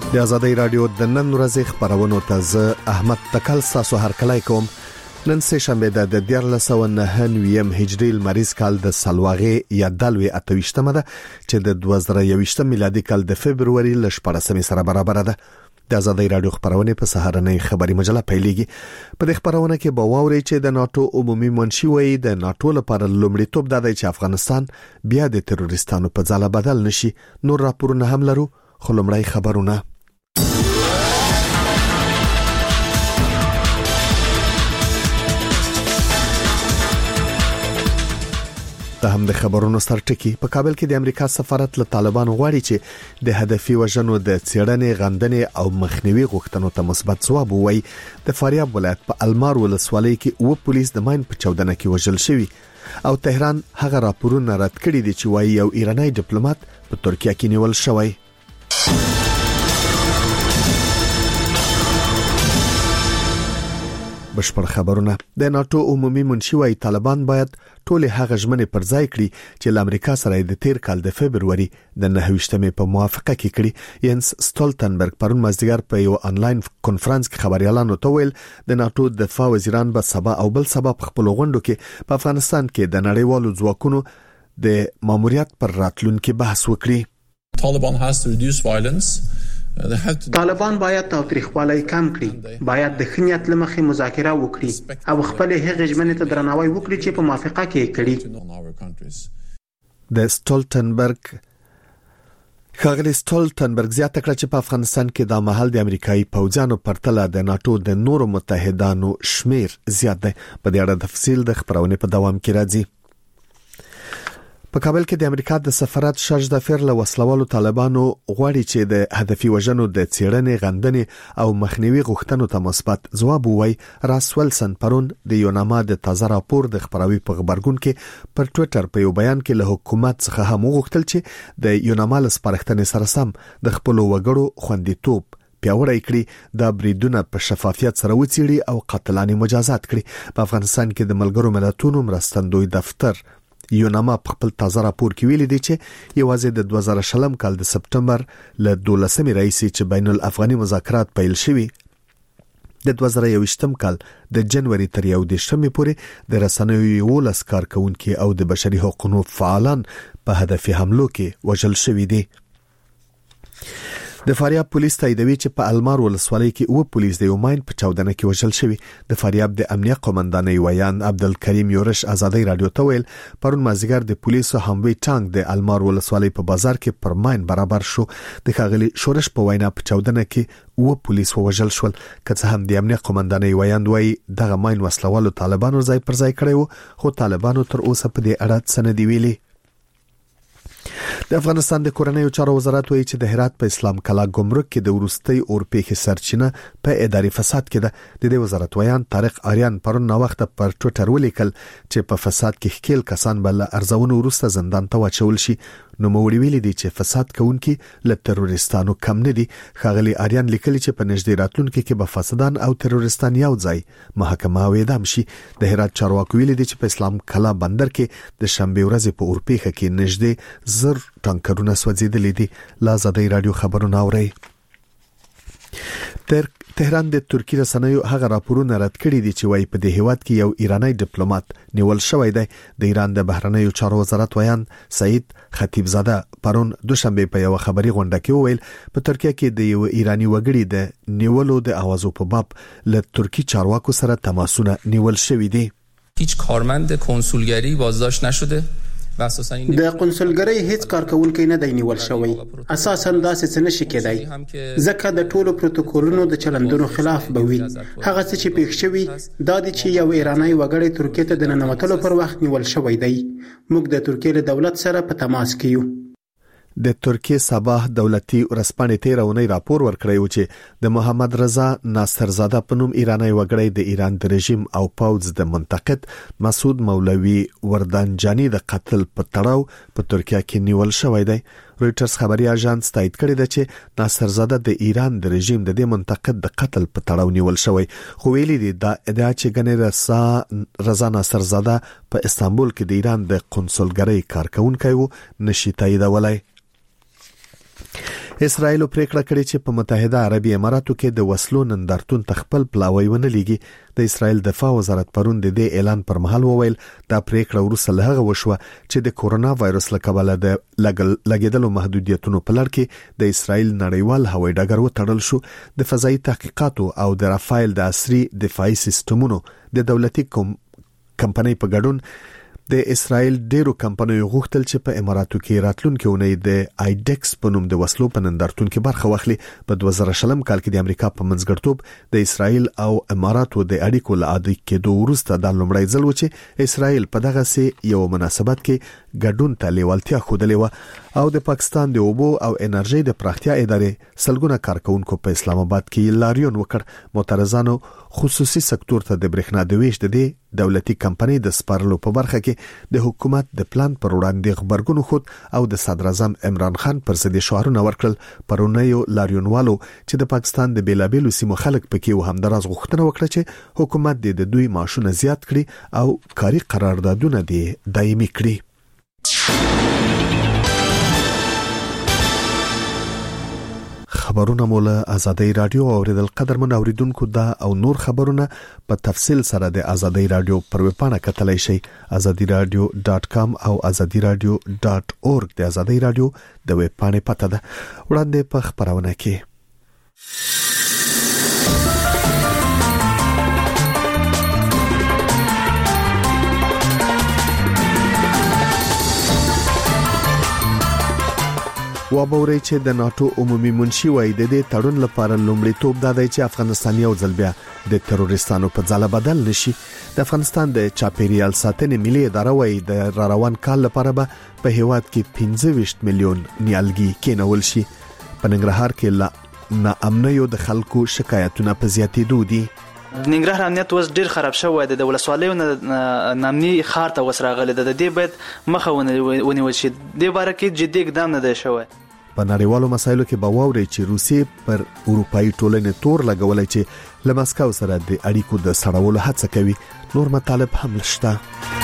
د آزادۍ رادیو د نن ورځې خبرونو ته زه احمد تکل تاسو هرکلی کوم. نن سه شنبه د 1409 هجری لمریز کال د سلواغې یا دلوي 28مه ده چې د 2021 میلادي کال د فبرवरी ل 14 سره برابر ده. د آزادۍ رادیو خبرونه په سهارنۍ خبري مجله پیلېږي. په دې خبرونه کې به واوري چې د ناتو عمومي منشي وایي د ناتو لپاره لومړیتوب ده چې افغانستان بیا د تروریستانو په ځاله بدل نشي. نور راپورونه هم لرو، خو لومړی خبرونه. د هم د خبرونو سرټکی په کابل کې د امریکا سفارت له طالبانو غواړي چې د هدفي وژنو د څېړنې غندنې او مخنیوي غوښتنو ته مثبت ځواب ووایي. د فاریاب ولایت په المار ولسوالۍ کې و پولیس د ماین په چاودنه کې وژل شوی او تهران هغه راپورونه رد کړي دي چې وایي یو ایرانی ډیپلوماټ په ترکیه کې نیول شوی. بشپړ خبرونه. د ناتو عمومي منشي وايي طالبان باید ټول هغه ژمنې پر ځای کړي چې له امریکا سره د تیر کال د فبرवरी د 29مې په موافقه کې کړي. ینس سټولټنبرګ پرون مازدیګر په یو انلاین کانفرنس کې خبريالانو ته ویل د ناتو دفاع وزیران به سبا او بل سبا په خپل غونډو کې په افغانستان کې د نړیوالو ځواکونو د ماموریت پر راتلونکي بحث وکړي. Taliban has to reduce violence. طالبان باید تاوتریخوالی کم کړي، باید د خنیت لمخې مذاکره وکړي او خپل هغه ژمنې ته درناوی وکړي چې په موافقه کې کړي. د سټولټنبرګ ښاغلی سټولټنبرګ زیاته کړه چې په افغانستان کې د مهال د امریکایي پوځیانو پرتله د ناتو د نورو متحدانو شمیر زیات دی. په دې اړه تفصیل د خبرونه په دوام کې راځي. په کابل کې د امریکا د سفارت شارج دافیر له وسلوالو طالبانو غواړي چې د هدفي وژنو د څېړنې غندنې او مخنیوي غوښتنو ته مثبت ځواب ووایي. راس ولسن پرون د یوناما د تازه راپور د خبروي په خبرګون کې پر ټوئیټر په یو بیان کې له حکومت څخه هم وغوښتل چې د یوناما له سپارښتنې سره سم د خپل وګړو خوندیتوب پیاوړی کړي، د بریدونو په شفافیت سره وڅېړي او قاتلانه مجازات کړي. په افغانستان کې د ملګرو ملتونو مرستندوی دفتر یوناما په خپل تازه راپور کې ویلي دی چې یوازې د 2020 کال د سپټمبر له 12مې راځي چې بین الافغاني مذاکرات پیل شوي. د 2021 کال د جنوري تر 11مې پورې د رسنیو 11 کارکونکو او د بشري حقوقو فعالان په هدفي حملو کې وژل شوي دي. د فاریاب پولیس تاییدوي چې په المار ولسوالۍ کې و پولیس د یوماین په چاودنه کې وژل شوی. د فاریاب د امنیه قومندانۍ ویان عبدالکریم یورش آزادۍ رادیو ته ویل پرون مازیګر د پولیسو هموي ټانک د المار ولسوالۍ په بازار کې پر ماین برابر شو. د ښاغلي شورش په وینا په چاودنه کې و پولیس وژل شول. که څه هم د امنیه قومندانۍ ویان وایي دغه ماین وسلوالو طالبانو ځای پر ځای کړی وو، خو طالبانو تر اوسه په دې اړه څه نه دی ویلي. د افغانستان د کورنیو چارو وزارت وایي چې د هرات په اسلام کلا ګمرک کې د ورستۍ اورپېښې سرچینه په اداري فساد کې ده. د دې وزارت ویان طارق آریان پرون نو وخت پر ټوئیټر ولیکل چې په فساد کې ښکیل کسان بل ارزونو وروسته زندان ته واچول شي. نو موړي ویلي دي چې فساد کوونکي له تروریستانو کم نه دي. ښاغلي آریان لیکلي چې په نږدې راتلونکي کې به فاسدان او تروریستان یو ځای محاکمه او اعدام شي. د هرات چارواکو ویلي دي چې په اسلام کلا بندر کې د شنبه ورځې په اورپېښه کې نږدې 1000 ټانکرونه سوځېدلې دي. لا آزادۍ رادیو خبرونه اوري. تهران د ترکی رسنیو هغه راپورونه رد کړي دي چې وايي په دې هیواد کې یو ایرانی ډیپلوماټ نیول شوی دی. د ایران د بهرنیو چارو وزارت ویان سعید خطیبزاده پرون دوشنبه په یو خبري غونډه کې ویل په ترکیه کې د یو ایرانی وګړي د نیولو د اوازو په باب له ترکی چارواکو سره تماسونه نیول شوی دي. هیچ کارمند کنسولگری بازداشت نشده. د قنصلګری هیڅ کارکونکو نه دی نیول شوی. اساسا داسې څه نشي کېدای ځکه د ټولو پروتوکولونو د چلندونو خلاف به وي. هغه څه چې پیښ شوی دا دی چې یو ایرانی وګړی ترکیه ته د ننوتلو پر وخت نیول شوی دی. موږ د ترکیه له دولت سره په تماس کې یو. د ترکیه صباح دولتي ورسپانې 13 اونۍ راپور ورکړی و چې د محمد رضا ناصرزاده په نوم ایرانی وګړی د ایران د رژیم او پوځ د منتقد مسعود مولوی وردانجانی د قتل په تړاو په ترکیه کې نیول شوی دی. رويټرز خبري اژانس تایید کړی دی چې ناصرزاده د ایران د رژیم د دې منتقد د قتل په تړاو نیول شوی. خو ویلي دی دا ادعا چې ګنې رضا ناصرزاده په استانبول کې د ایران د قنصلګری کارکونکو نشي تاییدولای. اسرائیل پریکړه کړې چې په متحده عربي اماراتو کې د وسلو نندارتون تخپل پلاوی ونه لګي. د اسرائیل دفاع وزارت پرون د دې اعلان پر مهال وویل دا پریکړه وروسته له هغه وشوه چې د کورونا وایرس له کبله د لګیدلو محدودیتونو په لړ کې د اسرائیل نړیوال هوایي ډګر وتړل شو. د فضایي تحقیقاتو او د رافایل د عصري دفاعي سیستمونو د دولتي کمپنۍ په ګډون د اسرائیل ډیرو کمپنیو غوښتل چې په اماراتو کې راتلونکي اونۍ د آیډکس په نوم د وسلو په نندارتون کې برخه واخلي. په 2020 کال کې د امریکا په منځګړیتوب د اسرائیل او اماراتو د اړیکو له عادي کېدو وروسته د لومړی ځل و چې اسرائیل په دغه سي یو مناسبت کې ګډون ته لیوالتیا ښودلې و او د پاکستان د اوبو او انرژي د پراختیا ادارې سلګونه کارکونکو په اسلام آباد کې لاریون وکړ. معترضانو خصوصي سکتور ته د برېښنا د ویش د دولتي کمپنۍ د سپارلو په برخه کې د حکومت د پلان پر وړاندې خبرګون خود او د صدر اعظم عمران خان پر ضد شعارونه ورکړل. پرونیو لاریونوالو چې د پاکستان د بیلابېلو سیمو خلک پکې و همدراز غوښتنه وکړه چې حکومت د دوی معاشونه زیات کړي او کاري قراردادونه دایمي کړي. خبرونه مولا آزادی رادیو اوریدل قدرمن اوریدونکو دا او نور خبرونه په تفصیل سره د آزادی رادیو پر ویب پاڼه کتلای شئ azadiradio.com او azadiradio.org. د آزادی رادیو د ویب پاڼې پته ده. وړاندې په خبرونه کې وابوري چې د ناتو عمومي منشي وای د دې تړون لپاره لومړیتوب دا دی چې افغانستان یو ځل بیا د تروریستانو په ځاله بدل نشي. د افغانستان د چاپیریال ساتنې ملي اداره وای د روان کال لپاره به په هیواد کې 25 میلیون نیالګي کېنول شي. په ننګرهار کې لا ناامنیو د خلکو شکایتونه په زیاتېدو دي. ننګرهار امنیت اوس ډیر خراب شوی دی. د ولسوالیو نامني خار ته وسراغلی د دې باید مخه ونیول شي. د باره کې جدي اقدام نه دی شوی. په نړیوالو مسایلو کې به واوري چې روسیې پر اروپאי ټولنې تور لګولای چې له مسکو سره د اړیکو د سړولو هڅه کوي. نور مطالب هم شته.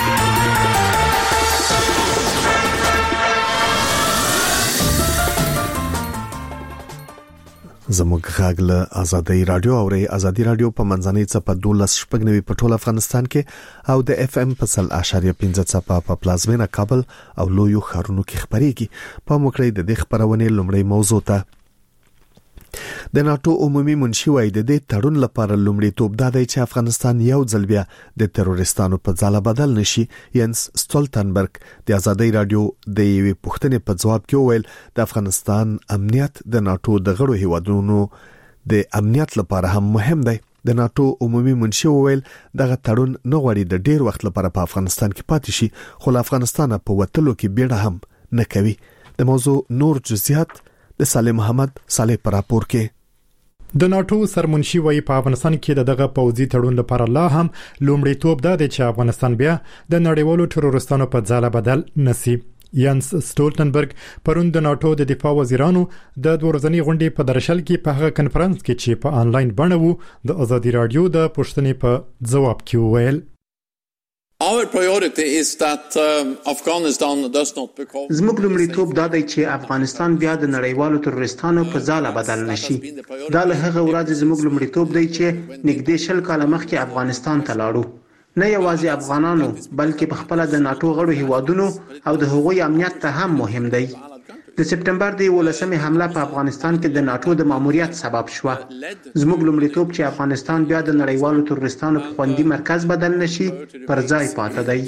زموږ غږ له آزادی رادیو اوري. آزادی رادیو په منځنۍ څپه 12.9 په ټول افغانستان کې او د اف ام په 0.15 څپه په پلازمینه کابل او لویو ښارونو کې خبريږي. په موکړې د دې خبرونې لومړی موضوع ته د ناتو عمومي منشي وای د دې تړون لپاره لومړیتوب دا دی چې افغانستان یو ځل بیا د تروریستانو په ځاله بدل نشي. ینس سټولټنبرګ د آزادی رادیو د یوې پوښتنې په جواب کې وویل د افغانستان امنیت د ناتو د غړو هیوادونو د امنیت لپاره هم مهم دی. د ناتو عمومي منشي وویل دغه تړون نه غواړي د ډیر وخت لپاره په افغانستان کې پاتې شي خو افغانستان په وټلو کې بیړه هم نه کوي. د موضوع نور جزئیات د صالح محمد صالح پر راپور کې. د ناتو سرمنشي وای په افغانستان کې دغه پوځي تړون لپاره لا هم لومړیتوب دا دی چې افغانستان بیا د نړیوالو تروریستانو په ځاله بدل نشي. ینس سټولټنبرګ پرون د ناتو د دفاع وزیرانو د دورځنی غونډې په درشل کې په هغه کنفرانس کې چې په آنلاین بڼه وو د آزادی رادیو د پوښتنې په جواب کې وویل Our priority is that Afghanistan does not become زموږ لومړیتوب دا دی چې افغانستان بیا د نړیوالو تروریستانو په ځاله بدل نشي. دا له هغه ورځې زموږ لومړیتوب دی چې نږدې 10 کاله مخکې افغانستان ته لاړو. نه یوازې افغانانو بلکې په خپل د ناتو غړو هیوادونو او د هغوی امنیت ته هم مهم دی. د سپټمبر د 11مې حمله په افغانستان کې د ناتو د ماموریت سبب شو. زموږ لومړیتوب چې افغانستان بیا د نړیوالو تروریستانو په خوندي مرکز بدل نشي پر ځای پاتې دی.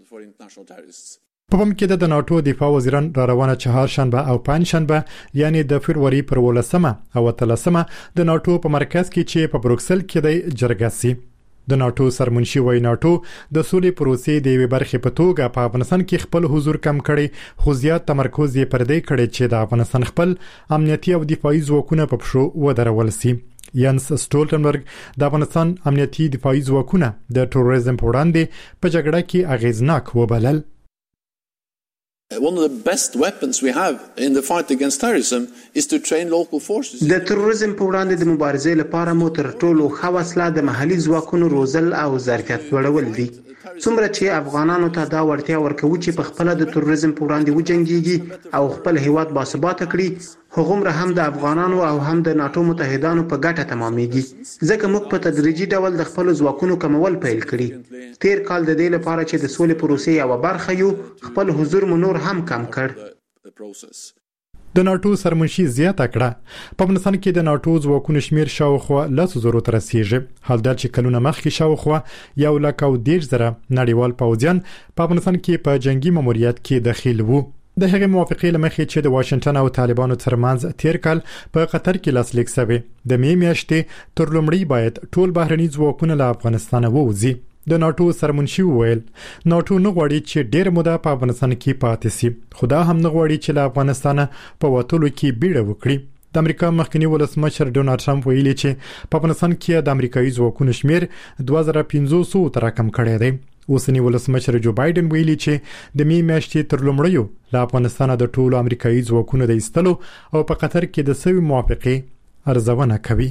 په پام کې د ناتو دفاع وزیران را روانه چهارشنبه او پنځشنبه یعنی د فروری پر 18 او 13 د ناتو په مرکز کې چې په بروکسل کې د جرګه سي. د ناتو سرمنشي وای ناتو د سولې پروسې د یوې برخې په توګه په افغانستان کې خپل حضور کم کړي خو زیات تمرکز یې پر دې کړی چې د افغانستان خپل امنیتي او دفاعي ځواکونه په پښو ودرول سي. ینس سټولټنبرګ د افغانستان امنیتي دفاعي ځواکونه د تروریزم په وړاندې په جګړه کې اغیزناک وبلل. One of the best weapons we have in the fight against terrorism is to train local forces. د تروریزم په وړاندې د مبارزې لپاره مو تر ټولو ښه وسله د محلي ځواکونو روزل او ظرفیت لوړول دي. څومره چې افغانانو ته دا وړتیا ورکوي چې په خپل د تروریزم په وړاندې وجنګيږي او خپل هیواد باثباته کړي هغومره هم د افغانانو او هم د ناتو متحدانو په ګټه تمامېږي ځکه موږ په تدریجي ډول د خپل ځواکونو کمول پیل کړي. تیر کال د دې لپاره چې د سولې پروسې یو برخه یو خپل حضور مو نور هم کم کړ. د ناتو سرمنشي زیاته کړه په افغانستان کې د ناتو ځواکونو شمیر شاوخوا 100,000 ته رسیږي. حال دا چې کلونه مخکې شاوخوا 1,10,000 نړیوال پوځیان په افغانستان کې په جنگي ماموریت کې داخل وو. د هغې موافقې لمخې چې د واشنگټن او طالبانو ترمنځ تیر کال په قطر کې لاسلیک شوی د می میاشتې تر لومړی باید ټول بهرني ځواکونه له افغانستان ووځي. د ناتو سرمنشي وویل ناتو نه غواړي چې ډېر موده په افغانستان کې پاتې شي، خو دا هم نه غواړي چې له افغانستان په وټولو کې بیړه وکړي. د امریکا مخکنی ولسمشر ډونالد ټرمپ ویلي چې په افغانستان کې د امریکایي ځواکونو شمیر 2500 ته راکم کړی دی. اوسنی ولسمشر جو بایدن ویلي چې د می میاشتې تر لومړیو له افغانستان د ټولو امریکایي ځواکونو د ایستلو او په قطر کې د سوي موافقې ارزونه کوي.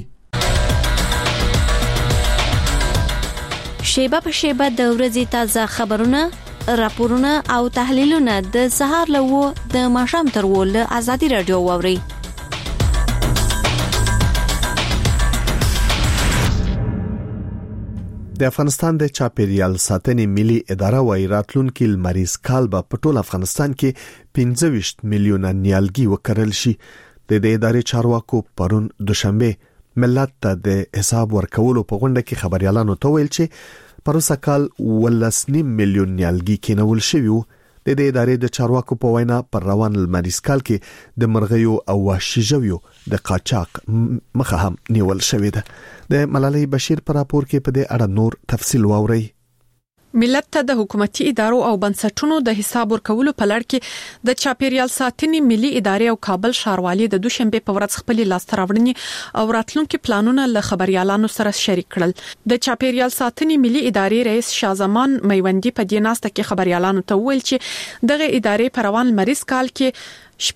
شیبه په شیبه د ورځې تازه خبرونه، راپورونه او تحلیلونه د سهار لوو د ماښام تر ول آزادي رادیو ووري. د افغانستان د چاپیریال ساتنې ملي اداره وايي راتلونکي لمریز کال به په ټول افغانستان کې 25 میلیونه نیالګي وکرل شي. د دې ادارې چارواکو پرون دوشنبه ملت ته د حساب ورکولو په غونډه کې خبريالانو ته ویل چې پروسه کال 1.5 میلیون نیالګي کېنول شوی. د دې ادارې د چارواکو په وینا پر روان لمریز کال کې د مرغیو او وحشي ژویو د قاچاق مخه هم نیول شوې ده. د ملالۍ بشیر پر راپور کې په دې اړه نور تفصیل واورئ. ملت ته د حکومتي ادارو او بنسټونو د حساب ورکولو په لړ کې د چاپیریال ساتنې ملي ادارې او کابل ښاروالۍ د دوشنبه په ورځ خپل لاستراوړنې او راتلونکي پلانونه له خبريالانو سره شریک کړل. د چاپیریال ساتنې ملي ادارې رئیس شازمان میوندی په دې ناسته کې خبريالانو ته ویل چې دغه ادارې په روان مریض کال کې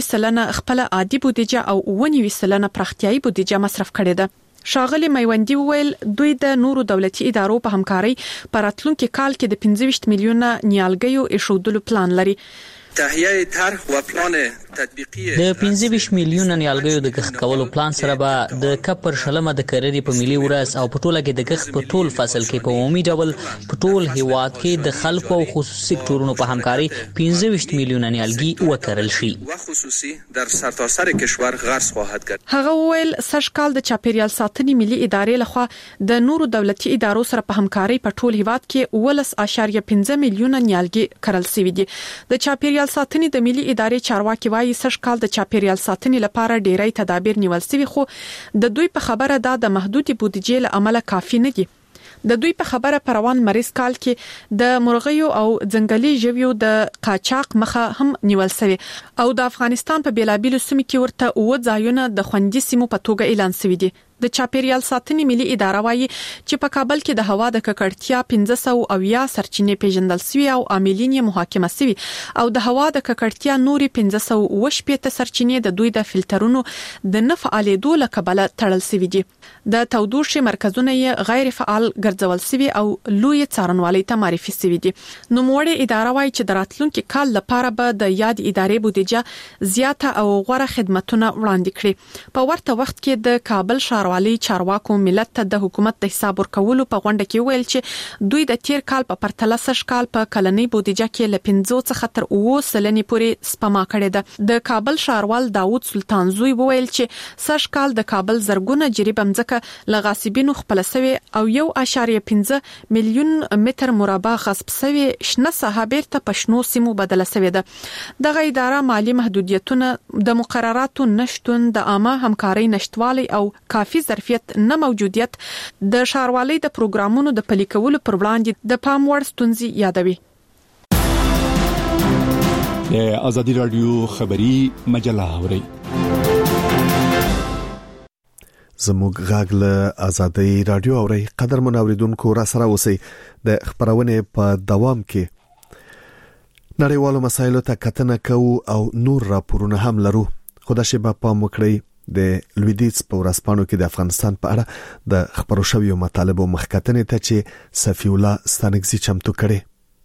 90% خپل عادي بودیجه او 90% پراختیايي بودیجه مصرف کړې ده. شاغلی میوندی ویل دوی د نورو دولتي ادارو په همکاري په راتلونکي کال کې د 15 میلیونه نیالګیو ایښودلو پلان لري. تهیه طرح و پلان تطبیقی د 15 میلیونه نیالګیو د کښت کولو پلان سره به د کپر شلمه د کرري په ملي ورځ او په ټوله کې د کښت په ټول فصل کې په عمومي ډول په ټول هیواد کې د خلکو او خصوصي سکتورونو په همکاري 15 میلیونه نیالګي وکرل شي و خصوصي در سرتاسر کشور غرس خواهد کرد. هغه ویل سږکال د چاپیریال ساتنې ملي ادارې لخوا د نورو دولتي ادارو سره په همکاري په ټول هیواد کې 11.5 میلیونه نیالګي کرل شوي دي. د چاپیریال ساتنې د ملي ادارې چارواکي وايي سږکال د چاپیریال ساتنې لپاره ډېری تدابیر نیول شوي خو د دوی په خبره دا د محدود بودیجې له امله کافي نه دي. د دوی په خبره په روان مریض کال کې د مرغیو او ځنګلي ژویو د قاچاق مخه هم نیول شوی او د افغانستان په بیلابیلو سیمو کې ورته 9 ځایونه د خوندي سیمو په توګه اعلان شوی دي. د چاپیریال ساتنې ملي اداره وايي چې په کابل کې د هوا د ککړتیا 1500 سرچینې پیژندل شوی او عاملین یې محاکمه شوی او د هوا د ککړتیا نوري 1500 سرچینې د دوی د فلټرونو د نه فعالېدو له کبله تړل شوی دي. د تودوخې مرکزونه یې غیر فعال ګرځول شوی او لوی څارنوالۍ ته معرفي شوی دي. نو موړې اداره وايي چې د راتلونکي کال لپاره به د یاد ادارې بودیجه زیاته او غوړه خدماتونه وړاندې کړي. په ورته وخت کې د کابل ښاروالۍ چارواکو ملت ته د حکومت د حساب ورکولو په غونډه کې ویل چې دوی د تیر کال په پرتله سږکال په کلنۍ بودیجه کې له 15 څخه تر 9% پورې سپما کړې ده. د کابل ښاروال داوود سلطان زوی ویل چې سږکال د کابل زرګونه جریب مځکه لغاسبینو خپل سوي او 1.15 میلیون متر مربع غصب سوي شنه ساحه بیرته په شنو سیمو بدله سوي ده. دغه اداره مالی محدودیتونه د مقرراتو نشټون د عامه همکارۍ نشټوالي او کافي ظرفیت نه موجودیت د ښاروالۍ د پروګرامونو د پلي کولو پر وړاندې د پام وړ ستونزې یادوي. د ازادي رادیو خبری مجله اوري زموږ غږ له ازادي رادیو اوري. قدر منوریدونکو را سره اوسئ. د خبرونه په دوام کې نړیوالو مسایلو ته کتنه کوو او نور راپورونه هم لرو. خدای شي په پام وکړئ. د لویدیز په ورځپاڼو کې د افغانستان په اړه د خبرو شویو مطالبو مخکتنې ته چې صفی الله ستانګزي چمتو کړي.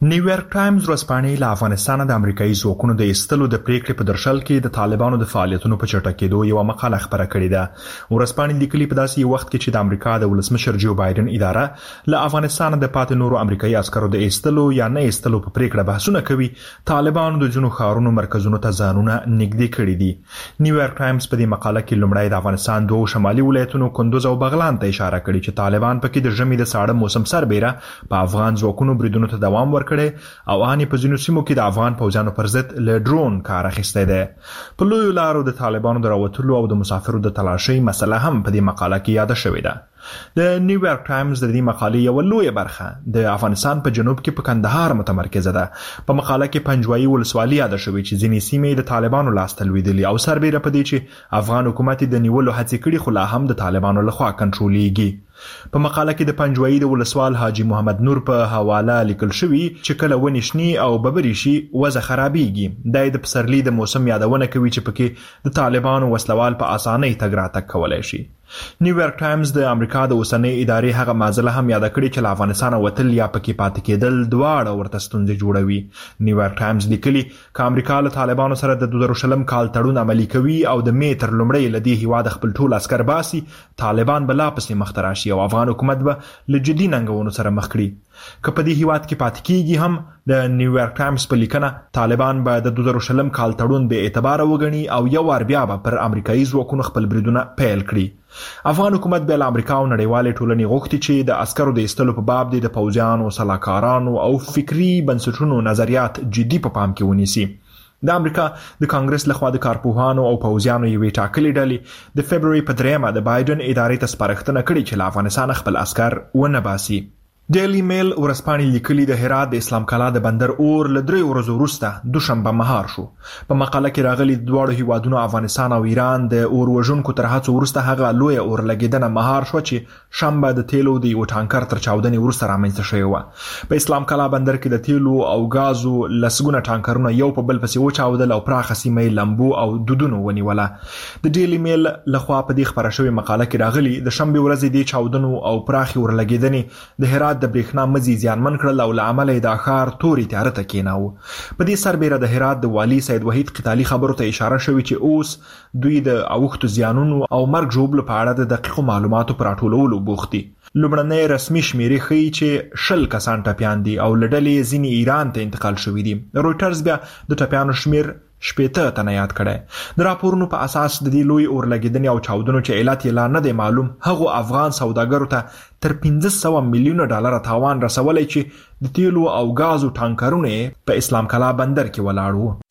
نیویارک ټایمز ورځپاڼې له افغانستان د امریکایي ځواکونو د ایستلو د پریکړې په درشل کې د طالبانو د فعالیتونو په چټکېدو یو مقاله خبره کړې ده. ورځپاڼې لیکلي په داسې یو وخت کې چې د امریکا د ولسمشر جو بایدن اداره له افغانستان د پاتې نورو امریکایي عسکرو د ایستلو یا نه ایستلو په پریکړه بحثونه کوي، طالبانو د ځینو ښارونو مرکزونو ته ځانونه نږدې کړي دي. نیویارک ټایمز په دې مقاله کې لومړی د افغانستان دوه شمالي ولایتونو کندوز او بغلان ته اشاره کړې چې طالبان پکې د ژمي د ساړه موسم سربېره په افغان ځواکونو بریدونو ته دوام ورکړي او په ځینو سیمو کې د افغان پوځیانو پر ضد له ډرون کار اخیستی دی. په لویو لارو د طالبانو د راوتلو او د مسافرو د تلاشۍ مسله هم په دې مقاله کې یاده شوې ده. د نیویارک ټایمز د دې مقالې یو لویه برخه د افغانستان په جنوب کې په کندهار متمرکزه ده. په مقاله کې پنجوایي ولسوالي یاده شوې چې ځینې سیمې د طالبانو لاسته لوېدلې او سربېره په دې چې افغان حکومت د نیولو هڅې کړي خو لا هم د طالبانو لخوا کنټرولېږي. په مقاله کې د پنجوایي د ولسوال حاجی محمد نور په حواله لیکل شوی چې کله ونې شني او ببري شي وضع خرابېږي. د پسرلي د موسم یادونه کوي چې پکې د طالبانو وسلوال په اسانۍ تګ راتګ کولی شي. نیویارک ټایمز د امریکا د اوسنۍ ادارې هغه معضله هم یاد کړې چې له افغانستان وتل یا پکې پاتې کېدل دواړه ورته ستونزې جوړوي. نیویارک ټایمز لیکلي چې امریکا له طالبانو سره د 2020 کال تړون عملي کوي او د می تر لومړۍ له دې هیواد خپل ټول عسکر باسي، طالبان به لا پسې مخ ته راشي او افغان حکومت به له جدي ننګونو سره مخ کړي. که په دې هیواد کې پاتې کېږي هم د نیویارک ټایمز په لیکنه طالبان به د 2020 کال تړون به اعتبار وګڼي او یو وار بیا به پر امریکایي ځواکونو خپل بریدونه پیل کړي. افغان حکومت به له امریکا او نړیوالې ټولنې غوښتي چې د عسکرو د ایستلو په باب د پوځیانو، سلاکارانو او فکری بنسټونو نظریات جدي په پام کې ونیسي. د امریکا د کانګرس لخوا د کارپوهانو او پوځیانو یوې ټاکلې ډلې د فبروري په 3 د بایدن ادارې ته سپارښتنه کړې چې له افغانستان خپل عسکر ونه باسي. ډیلی میل ورځپاڼې لیکلي د هرات د اسلام کلا د بندر اور له 3 ورځو وروسته دوشنبه مهار شو. په مقاله کې راغلي د دواړو هیوادونو افغانستان او ایران د اور وژونکو تر هڅو وروسته هغه لوی اور لګیدنه مهار شو چې شنبه د تیلو د یو ټانکر تر چاودنې وروسته رامنځته شوی و. په اسلام کلا بندر کې د تیلو او غازو لسګونه ټانکرونه یو په بل پسې وچاودل او پراخه سیمه لمبو او دودونو ونیوله. د ډیلی میل لخوا په دې خبره شوی مقاله کې راغلي د شنبه ورځې د چاودنو او پراخي اور لګیدنې د هرات د برېښنا مزي زیانمن کړل او له امله د ښار توري تیاره ته کېناوه. په دې سربېره د هرات د والی سید وحید قتالي خبرو ته اشاره شوې چې اوس دوی د اوښتو زیانونو او مرګ ژوبلو په اړه د دقیقو معلوماتو پر راټولولو بوخت دي. لومړنۍ رسمي شمیرې ښیي چې 10 کسان ټپیان دي او له ډلې ځینې ایران ته انتقال شوي دي. رویټرز بیا د ټپیانو شمیر 18 تنه یاد کړي. د راپورونو په اساس د دې لوی اور لګیدنې او چاودنو چې علت یې لا نه دی معلوم، هغو افغان سوداګرو ته تر 500 میلیونه ډالر تاوان رسولی چې د تیلو او غازو ټانکرونه په اسلام کلا بندر کې ولاړ وو.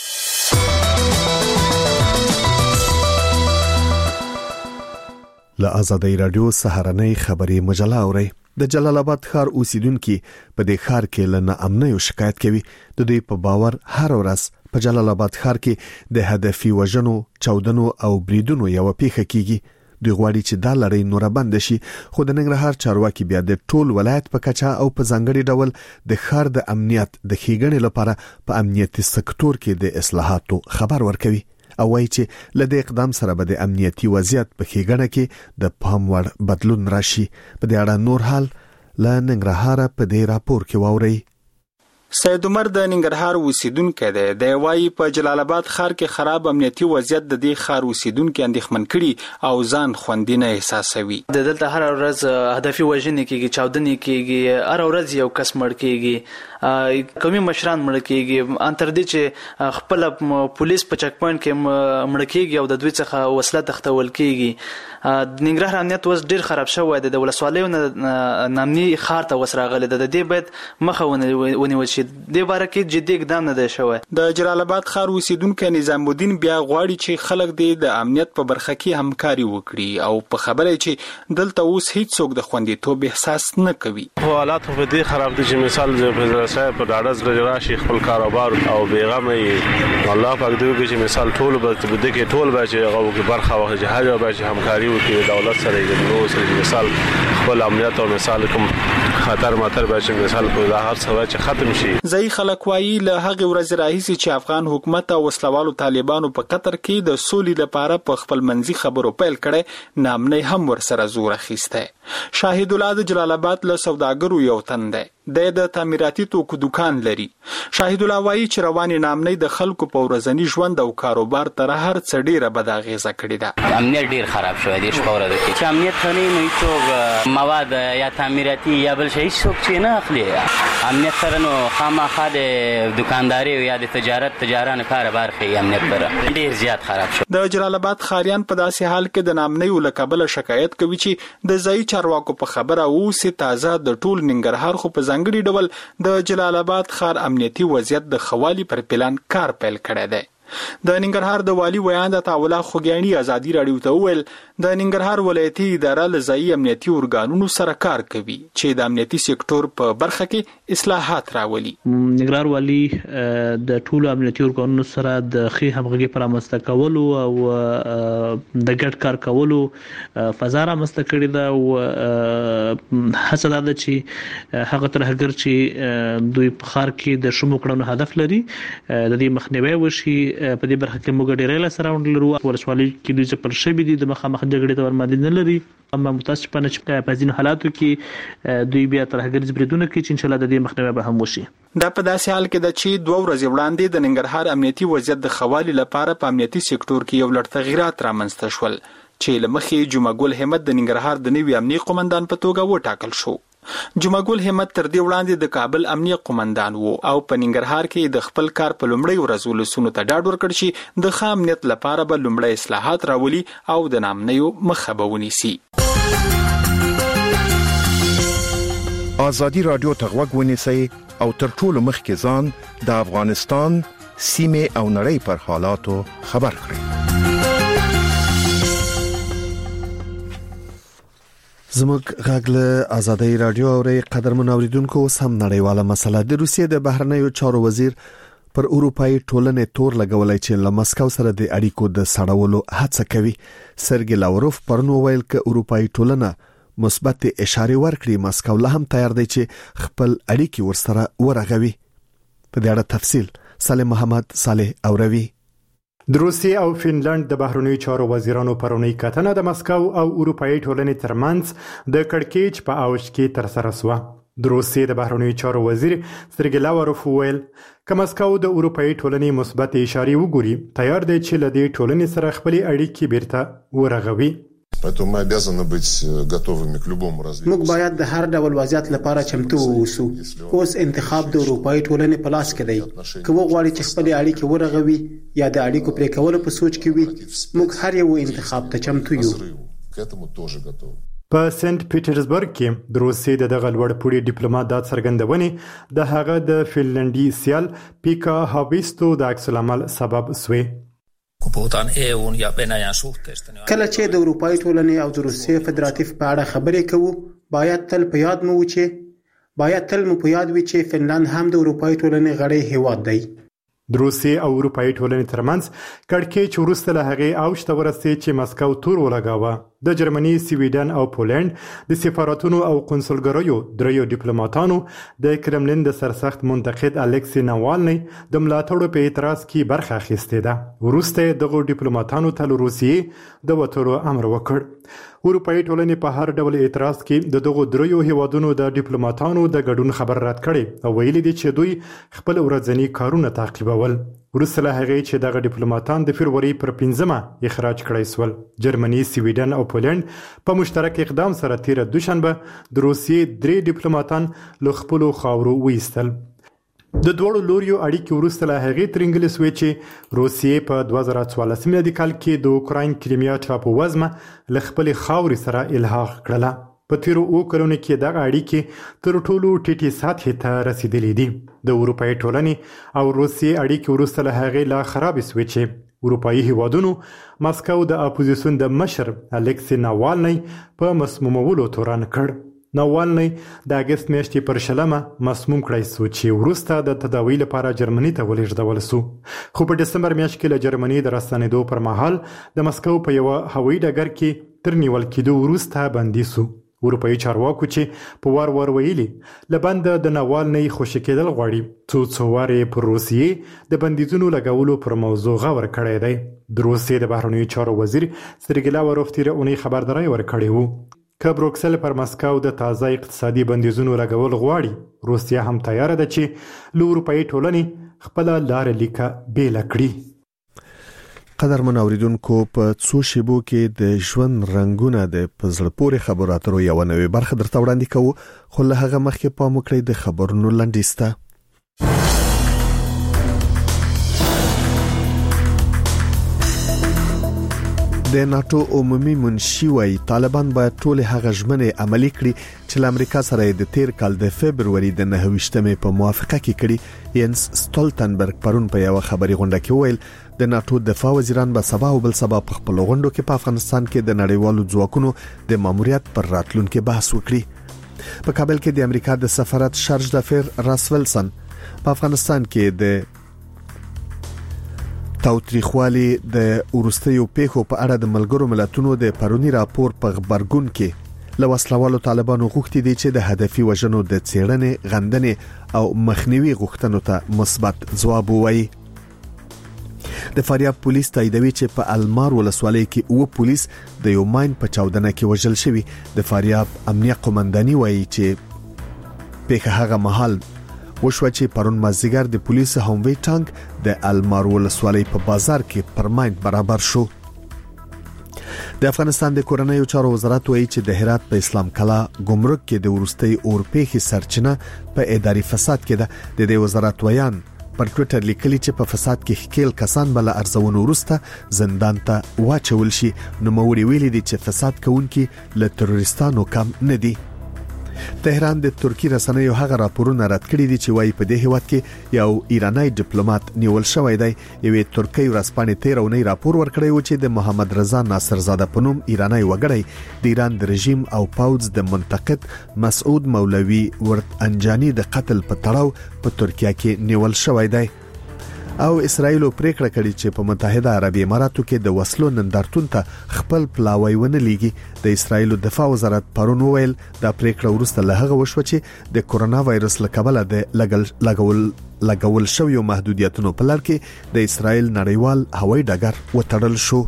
له آزادۍ رادیو سهارنۍ خبري مجله اوري. د جلال آباد ښار اوسیدونکو په دې ښار کې له ناامنۍ شکایت کوي. د دوی په باور هر ورځ په جلال آباد ښار کې د هدفي وژنو، چاودنو او بریدونو یو پیښه کیږي. دوی غواړي چې دا لړۍ نور بند شي، خو د ننګرهار چارواکي بیا د ټول ولایت په کچا او په ځانګړي ډول د ښار د امنیت د ښېګڼې لپاره په امنیتي سکتور کې د اصلاحاتو خبر ورکوي او وايي چې له دې اقدام سره به د امنیتي وضعیت په ښېګڼه کې د پام وړ بدلون راشي. په دې اړه نور حال له ننګرهار په دې راپور کې واوري. سید عمر د ننګرهار اوسیدونکو دی. د وايي په جلال آباد ښار کې خراب امنیتي وضعیت د دې ښار اوسیدونکو اندېښمن کړي او ځان خوندي نه احساسوي. د دلته هر ورځ هدفي وژنې کېږي، چاودنې کېږي، هر ورځ یو کس مړ کېږي، قومي مشران مړ کېږي، ان تر دې چې خپل پولیس په چک پوینټ کې مړ کېږي او د دوی څخه وسله تختول کېږي. د ننګرهار امنیت اوس ډیر خراب شوی دی. د ولسوالیو نامني ښار ته وسراغلی د دې باید مخه ونیول شي. د باره کې جدي اقدام نه دی شوی. د جلال آباد ښار اوسیدونکو نظام الدین بیا غواړي چې خلک د امنیت په برخه کې همکاري وکړي او په خبره چې دلته اوس هیڅ څوک د خوندیتوب احساس نه کوي. حالات په دې خراب دي چې مثال د صاحب په ډاډه راشي خپل کاروبار او بیغمه الله پاک دې وکړي چې مثال ټول به د کې ټول به چې هغه برخه واخلي، هغه به چې همکاري وکړي دولت سره د نو سره مثال خپل امنیت او مثال کوم خطر ماتر به چې مثال په هر څه چې ختم شي. ځای خلک وایي له هغه ورځ راهیسي چې افغان حکومت او وسلوالو طالبانو په قطر کې د سولې لپاره په خپل منځي خبرو پیل کړي، نامنۍ هم ورسره زور اخیسته. شاهد الله د جلال آباد له سوداګرو یو تن دی. د تعمیراتي توکو دکان لري. شاهد الله وایي چې رواني نامنۍ د خلکو په ورځني ژوند او کاروبار تر هر څه ډیره بد اغیزه کړې ده. امنیت ډیر خراب شوی دی شپه ورځ کې. چې امنیت نه نو هیڅ مواد یا تعمیراتي یا بل شي څوک چې نه اخلي. امنیت سره نو خامخا د دکانداري یا د تجارانو کاروبار کې امنیت سره ډیر زیات خراب شو. د جلال آباد خاریان په داسې حال کې د نامنۍ ولکبل شکایت کوي چې د ځای چارواکو په خبره اوسه تازه د ټول ننګرهار خو په ځنګړي ډول د جلال آباد ښار امنیتي وضعیت د خوالي پر پلان کار پیل کړی دی. د ننګرهار د والی ویاند عطاالله خوګیانی ازادي رادیو ته وویل د ننګرهار ولایتي اداره له ځایي امنیتي ارګانونو سره کار کوي چې د امنیتي سکتور په برخه کې اصلاحات راولي. ننګرهار والی د ټولو امنیتي ارګانونو سره د ښې همغږي پر رامنځته کولو او د ګډ کار کولو فضا رامنځته کړې ده او هڅه ده چې هغه ترهګر چې دوی په ښار کې د شومو کړنو هدف لري د دې مخنیوي وشي. په دې برخه کې موږ ډېر له سره ونلرو ورسوالي کې دوی چې پر شوی دي د مخامخ جګړې ته ورمادي نه لري. اما متاسفانه چې په ځینو حالاتو کې دوی بیا ترهګر جبريدونه کوي چې ان شاء الله د دې مخنیوي به هم وشي. دا په داسې حال کې ده چې 2 ورځې وړاندې د ننګرهار امنیتي وضعیت د خوالي لپاره په امنیتي سکتور کې یو لړ تغیرات رامنځته شول چې لمخې جمعه ګل همت د ننګرهار د نوي امنیتي قومندان په توګه وټاکل شو. جمعه ګل همت تر دې وړاندې د کابل امنیتي قومندان وو او په ننګرهار کې د خپل کار په لومړی ورځ ولسونو ته ډاډ ورکړ چې د ښه امنیت لپاره به لومړی اصلاحات راولي او د نامنیو مخه به ونیسي. ازادي رادیو ته غوږ ونیسئ او تر ټولو مخکې ځان د افغانستان سیمه او نړۍ پر حالاتو خبر کړئ. زموږ غاګله ازادي رادیو او قدرمن اوریدونکو سم نړیواله مسله د روسیې د بهرنیو چارو وزیر پر اروپאי ټولنې تور لګولای چې له مسکو سره د اړیکو د سړولو هڅه کوي. سرګي لاوروف پرنو ویل ک اروپאי ټولنه مثبت اشاره ورکړي مسکو له هم تیار دی چې خپل اړیکې ورسره ورغوي. په دې اړه تفصیل سالم محمد صالح اوروي. د روسیې او فنلند د بهرنیو چارو وزیرانو پرونی کتنه د مسکو او اروپאי ټولنې ترمنځ د کړکېچ په اوج کې تر سره شوه. د روسیې د بهرنیو چارو وزیر سرګي لاوروف ویل ک مسکو د اروپאי ټولنې مثبت اشاره وګوري تیار دی چې له دې ټولنې سره خپل اړیکې بیرته ورغوي. Поэтому мы обязаны быть готовыми к любому развитию. موږ باید د هر ډول وضعیت لپاره چمتو اوسو. اوس انتخاب د اروپאי ټولنې په لاس کې دی. که وغواړي چې خپل اړیکې ورغوي یا د اړیکو پرې کول په سوچ کې وي، موږ هر یو انتخاب ته چمتو یو. К этому тоже готовы. په سنت پیټرزبرګ کې د روسیې د دغه لوړ پوړي ډیپلوماټ د څرګندونې د هغه د فنلندي سیال پیکا هاویستو د عکس العمل سبب شوی. کله چې د اروپאי ټولنې او د روسیې فدراتیو په اړه خبرې کوو باید تل په یاد مو وي چې فنلند هم د اروپאי ټولنې غړی هیواد دی. د روسیې او اروپאי ټولنې ترمنځ کړکېچ وروسته له هغې اوج ته ورسېد چې مسکو تور ولګاوه. د جرمني، سویډن او پولند د سفارتونو او قونسلګریو دریو ډیپلوماټانو د کرملین د سرسخت منتقد الکسی ناوالني د ملاتړو په اعتراض کې برخه اخیستې ده. وروسته دغه ډیپلوماټانو ته روسیې د وټرو امر وکړ. اروپאי ټولنې په هر ډول اعتراض کې د دغه دریو هیوادونو د ډیپلوماټانو د ګډون خبر رد کړي او ویلي دي چې دوی خپل ورځنی کارونه تعقیبول. وروسته له هغې چې دغه ډیپلوماټان د فبروري پر 15مه اخراج کړای شول. جرمني، سویډن او پولند په مشترک اقدام سره تیر دوشنبه د روسیې 3 ډیپلوماټان له خپل خاورو وایستل. د دوړو لوریو اړیکې وروسته له هغې ترنګلې شوې چې روسیې په 2014 میلادي کال کې د اوکراین کریمیا ټاپووزمه له خپلې خاورې سره الحاق کړله. په تیرو کلونو کې دغه اړیکې تر ټولو ټیټې سطحې ته رسیدلې دي. د اروپאי ټولنې او روسیې اړیکې وروسته له هغې لا خرابې شوې چې اروپאי هیوادونو مسکو د اپوزیسیون د مشر الکسی ناوالني په مسمومولو تورن کړ. ناوالني د اگست میاشتې پر 20 مسموم کړای شو چې وروسته د تداوی لپاره جرمني ته ولېږدول شو. خو په دسمبر میاشت کې له جرمني د راستنېدو پر مهال د مسکو په یو هوایي ډګر کې تر نیول کېدو وروسته بندي شو. اروپאי چارواکو چې په وار ویلي لبند د ناوالني خوشی کېدل غواړي څو واره پر روسیې د بندیزونو لګولو پر موضوع غور کړی دی. د روسیې د بهرنیو چارو وزیر سرګی لاوروف تیر اونۍ خبرداري ورکړې وو که بروکسل پر مسکو د تازه اقتصادي بندیزونو لګول غواړي، روسیه هم تیار ده چې له اروپאי ټولنې خپل لار لیکه بیل کړي. قدرمن اوریدونکو په څو شیبو کې د ژوند رنگونه د پزړه پورې خبرو اترو یو نوې برخه درته وړاندې کوو، خو له هغه مخکې پام وکړئ د خبرونو لنډیسته. د ناتو عمومي منشي وايي طالبان باید ټول هغه ژمنې عملي کړي چې له امریکا سره د تیر کال د فبرवरी د 9مې په موافقه کې کړي. ینس سټولټنبرګ پرون په یو خبري غونډه کې ویل د ناتو دفاع وزیران به سبا او بل سبا په خپل غونډو کې په افغانستان کې د نړیوالو ځواکونو د ماموریت پر راتلونکو بحث وکړي. په کابل کې د امریکا د سفارت شارج دافیر راس ویلسن په افغانستان کې د تاوتریخوالي د ورستیو پیښو په اړه د ملګرو ملتونو د پرونی راپور په خبرګون کې له وسلوالو طالبانو غوښتي دي چې د هدفي وژنو د څېړنې، غندنې او مخنیوي غوښتنو ته مثبت ځواب ووایي. د فاریاب پولیس تاییدوي چې په المار ولسوالۍ کې 9 پولیس د یو ماین په چاودنه کې وژل شوي. د فاریاب امنیه قومنداني وایي چې پیښه هغه مهال وشو چې پرون مازیګر د پولیسو هموي ټانک د المار ولسوالۍ په بازار کې پرمایند برابر شو. د افغانستان د کورنیو چارو وزارت وایي چې د هرات په اسلام کلا ګمرک کې د ورستي اورپېخي سرچینه په اداري فساد کې ده. د دې وزارت ویان پر ټوئیټر لیکلي چې په فساد کې خکېل کسان بل ارزونو وروسته زندان ته واچول شي. نو موري ویلي دي چې فساد کوونکي له تروریستانو کم نه دي. تهران د ترکی رسنیو هغه راپورونه رد کړي دي چې وايي په دې هیواد کې یو ایرانی ډیپلوماټ نیول شوی دی. یوې ترکی ورځپاڼې 13 اونۍ راپور ورکړی و چې د محمد رضا ناصرزاده په نوم ایرانی وګړی د ایران د رژیم او پاوز د منتقد مسعود مولوی ورت انجانی د قتل په تړاو په ترکیه کې نیول شوی دی. او اسرائیل پریکړه کړې چې په متحده عربی اماراتو کې د وسلو نندارتون ته خپل پلاوی ونه لیږي. د اسرائیل دفاع وزارت پرون ویل دا پریکړه وروسته له هغه وشو چې د کورونا وایرس له کبله د لګول شویو محدودیتونو په لړ کې د اسرائیل نړیوال هوایي ډګر وتړل شو.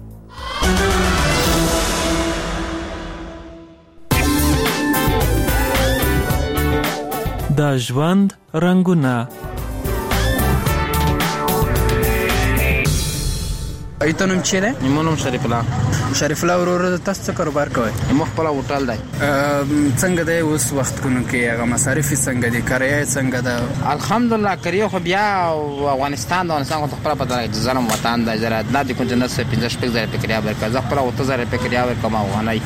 د ژوند رنگونه ایتونم چی ده؟ ایمونم شریف الله ورور تاسو څه کاروبار کوئ؟ مخ په هوټل دی. څنګه دی اوس وختونو کې هغه مصارف څنګه دي؟ کرایه څنګه ده؟ الحمدلله کریه خو بیا افغانستان خو خپل په دغه ځنم وطن د زراعت نه د کوم جنس 15 کرایه ورکړه. ځکه خپل 3000 کرایه ورکوم افغاني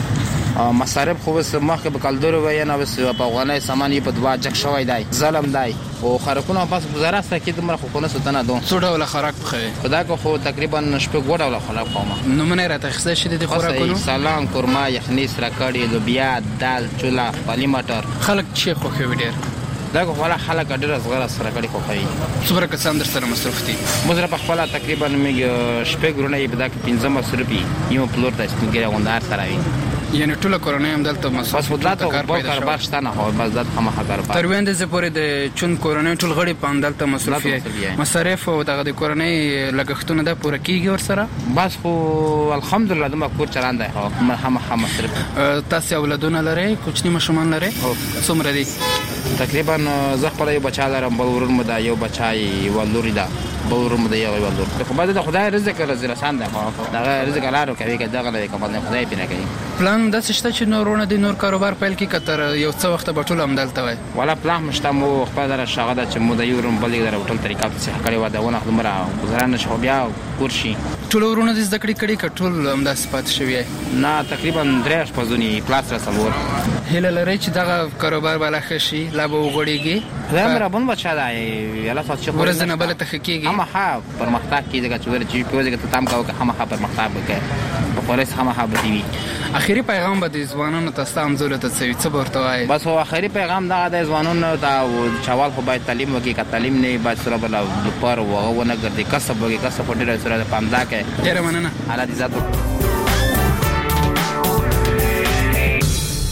مصارف خو وس مخه به کالدور وای نه وس په افغاني سامان په دوا جک شوی دی ظلم دی او خرکونه پس گزاره سره کې دمر خو کو نه ستنه دوه څو ډول خراک بخوي خدا کو خو تقریبا شپږ ډول خراک کوم نو منه راته خسته شې د خوراکونو سلام قورما یخني سره کړي لوبیا دال چولا پالي مټر خلک چې خو خو ډیر دا کوله خلک ډیر صغیر سره کړي خو کوي څومره کسان در سره مصرف دي مزره په خپل تقریبا میګ شپږ ورونه یې بدا کې 15 مصرفي یو پلور ته ستګره وندار سره وي یعنی ټول کورونه هم دلته بس ودلته کار شته نه هو بس دلته هم کار تر وینده زه پورې د چون کورونه ټول غړي په دلته مصرفي مصارف او دغه د کورونه لګښتونه د پوره کیږي ور سره بس خو الحمدلله د مکور چلان دی هم مصرف تاسو اولادونه لري کوچنی مشمان لري څومره دي تقریبا زه خپل یو بچا لرم بل ورور مده یو بچای ولوري دا بل مده یو ولور خو بعد د خدای رزق رسان ده دا رزق لارو کوي دغه نه کوم خدای پینه کوي پلان د څه چې نورونه د نور کاروبار پیل کی کتر یو څه وخت به ټول هم دلته وای ولا پلان مشته مو خپل در شغله چې مو د یورم بلې در ټول طریقه څه کړي و دا ونه خدمره گزارنه شو بیا کورشي ټول ورونه د ذکر کړي کټول هم د صفات شوی نه تقریبا 3 پزونی پلاس را سمور هله لري چې دغه کاروبار بالا خشي لا به وګړيږي زمره بون بچا دی یلا څه چې ورزنه بل ته حقيقي هم ها پرمختګ کیږي چې پیوځي ته تام کاوه هم ها پرمختګ وکړي په پولیس هم ها بدوي اخیری پیغام به د ځوانانو ته ستام زولت څه ورته وای بس هو اخیری پیغام دا د ځوانانو ته چوال خو باید تعلیم وکړي که تعلیم نه باید سره بل پر وغه ګرځي کسب وکړي کسب ډیر سره پامدا کې ډیر مننه حالات عزت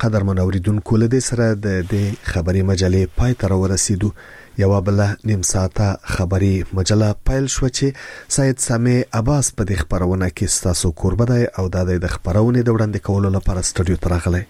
قدر منوریدونکو له دې سره د خبري مجلې پای ته ورسیدو. یو بل نیم ساعته خبري مجله پایل شو چې سید سامي عباس په دې خبرونه کې ستاسو قربت او د خبرونه د وړاندې کولو لپاره سټوډیو ته راغلی.